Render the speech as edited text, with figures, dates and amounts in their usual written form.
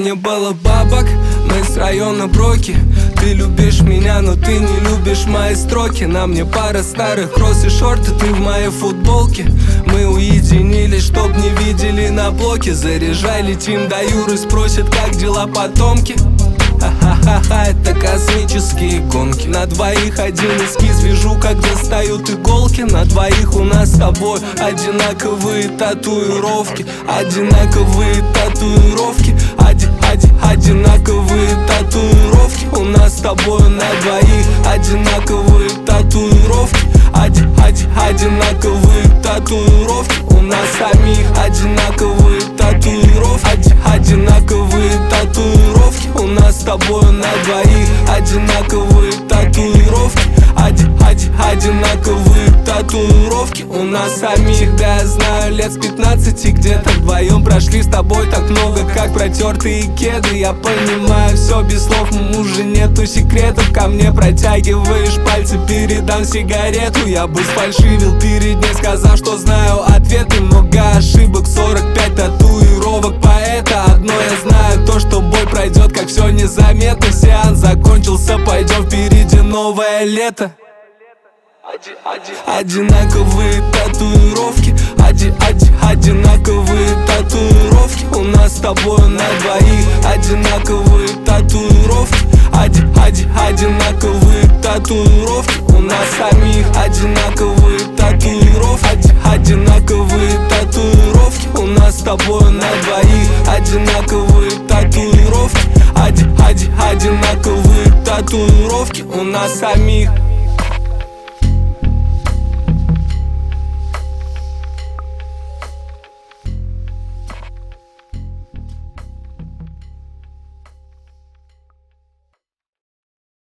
не было бабок, мы с района Броки. Ты любишь меня, но ты не любишь мои строки. На мне пара старых кросс и шорты, ты в моей футболке. Мы уединились, чтоб не видели на блоке. Заряжай, летим до Юры, спросят, как дела потомки. Ха-ха-ха, это космические гонки. На двоих один эскиз вижу, как достают иголки. На двоих у нас с тобой одинаковые татуировки. Одинаковые татуировки. Одинаковые татуировки. У нас с тобой на двоих одинаковые татуировки. Одинаковые татуировки. У нас самих одинаковые татуировки. Одинаковые татуировки. У нас с тобой на двоих одинаковые татуировки. Одинаковые татуировки. У нас самих. Всегда я знаю, лет с 15 где-то вдвоем прошли с тобой так много, как протертые кеды. Я понимаю все без слов, уже нету секретов. Ко мне протягиваешь пальцы, передам сигарету. Я бы сфальшивил перед ней, сказал, что знаю ответы. Много ошибок, 45 татуировок поэта. Одно я знаю, то, что бой пройдет, как все незаметно. Сеанс закончился, пойдем впереди новое лето. Одинаковые татуировки. Одинаковые татуировки. У нас с тобой на двоих одинаковые татуировки. Одинаковые татуировки. У нас самих одинаковые татуировки. Одинаковые татуировки. У нас с тобой на двоих одинаковые татуировки. Одинаковые татуировки. У нас самих.